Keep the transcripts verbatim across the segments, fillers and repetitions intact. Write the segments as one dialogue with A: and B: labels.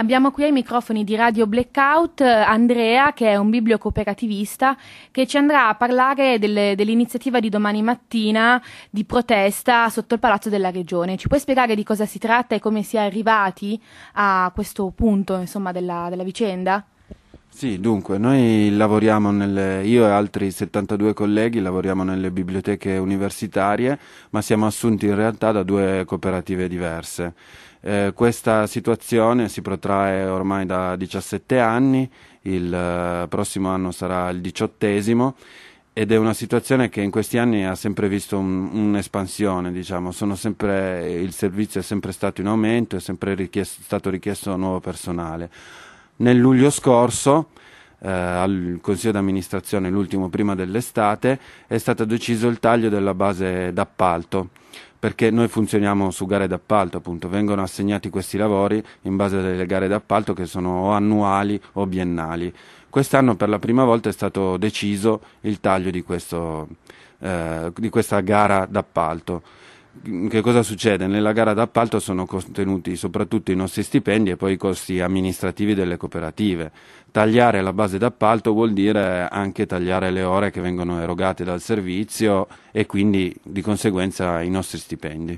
A: Abbiamo qui ai microfoni di Radio Blackout Andrea, che è un bibliocooperativista, che ci andrà a parlare delle, dell'iniziativa di domani mattina di protesta sotto il Palazzo della Regione. Ci puoi spiegare di cosa si tratta e come si è arrivati a questo punto, insomma, della, della vicenda?
B: Sì, dunque, noi lavoriamo nelle, io e altri settantadue colleghi lavoriamo nelle biblioteche universitarie, ma siamo assunti in realtà da due cooperative diverse. Eh, questa situazione si protrae ormai da diciassette anni, il eh, prossimo anno sarà il diciottesimo, ed è una situazione che in questi anni ha sempre visto un, un'espansione, diciamo. Sono sempre, il servizio è sempre stato in aumento, è sempre richiesto, stato richiesto nuovo personale. Nel luglio scorso, eh, al Consiglio d'amministrazione, l'ultimo prima dell'estate, è stato deciso il taglio della base d'appalto, perché noi funzioniamo su gare d'appalto, appunto, vengono assegnati questi lavori in base alle gare d'appalto che sono o annuali o biennali. Quest'anno per la prima volta è stato deciso il taglio di, questo, eh, di questa gara d'appalto. Che cosa succede? Nella gara d'appalto sono contenuti soprattutto i nostri stipendi e poi i costi amministrativi delle cooperative. Tagliare la base d'appalto vuol dire anche tagliare le ore che vengono erogate dal servizio e quindi di conseguenza i nostri stipendi.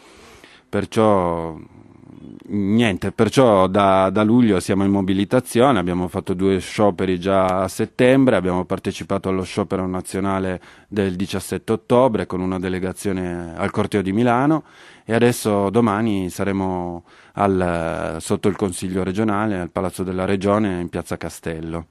B: Perciò niente, perciò da, da luglio siamo in mobilitazione, abbiamo fatto due scioperi già a settembre, abbiamo partecipato allo sciopero nazionale del diciassette ottobre con una delegazione al Corteo di Milano e adesso domani saremo al, sotto il Consiglio regionale al Palazzo della Regione in Piazza Castello.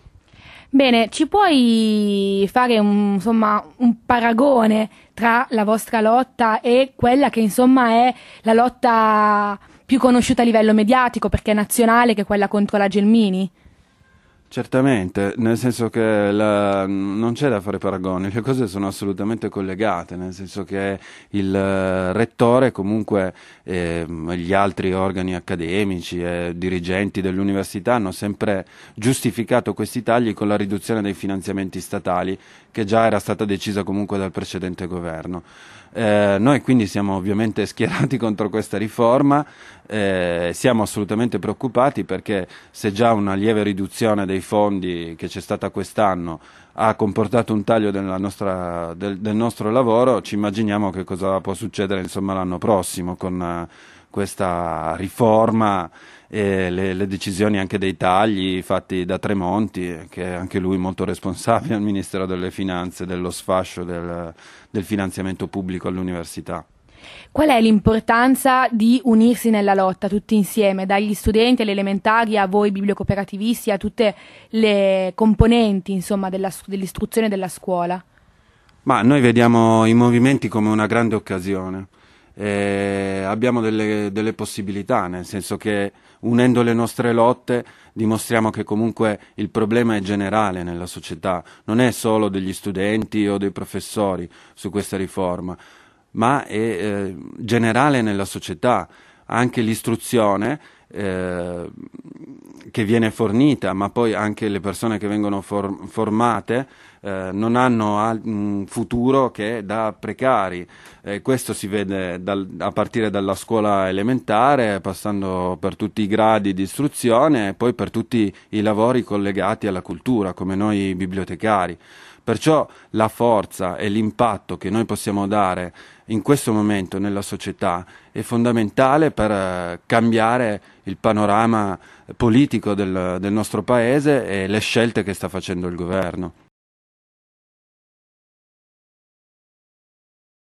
A: Bene, ci puoi fare un, insomma, un paragone tra la vostra lotta e quella che insomma è la lotta più conosciuta a livello mediatico, perché è nazionale, che è quella contro la Gelmini?
B: Certamente, nel senso che la, non c'è da fare paragoni, le cose sono assolutamente collegate, nel senso che il uh, rettore comunque e eh, gli altri organi accademici e dirigenti dell'università hanno sempre giustificato questi tagli con la riduzione dei finanziamenti statali che già era stata decisa comunque dal precedente governo. Eh, noi quindi siamo ovviamente schierati contro questa riforma, eh, siamo assolutamente preoccupati perché se già una lieve riduzione dei fondi che c'è stata quest'anno ha comportato un taglio della nostra, del, del nostro lavoro, ci immaginiamo che cosa può succedere insomma l'anno prossimo con uh, questa riforma e le, le decisioni anche dei tagli fatti da Tremonti, che è anche lui molto responsabile al Ministero delle Finanze dello sfascio del, del finanziamento pubblico all'università.
A: Qual è l'importanza di unirsi nella lotta tutti insieme, dagli studenti alle elementari a voi bibliocooperativisti, a tutte le componenti insomma della, dell'istruzione della scuola?
B: Ma noi vediamo i movimenti come una grande occasione. Eh, abbiamo delle, delle possibilità, nel senso che unendo le nostre lotte dimostriamo che comunque il problema è generale nella società, non è solo degli studenti o dei professori su questa riforma, ma è eh, generale nella società. Anche l'istruzione eh, che viene fornita, ma poi anche le persone che vengono for- formate eh, non hanno al- un futuro che da precari. Eh, questo si vede dal- a partire dalla scuola elementare, passando per tutti i gradi di istruzione e poi per tutti i lavori collegati alla cultura, come noi bibliotecari. Perciò la forza e l'impatto che noi possiamo dare in questo momento nella società è fondamentale per eh, cambiare il panorama politico del, del nostro paese e le scelte che sta facendo il governo.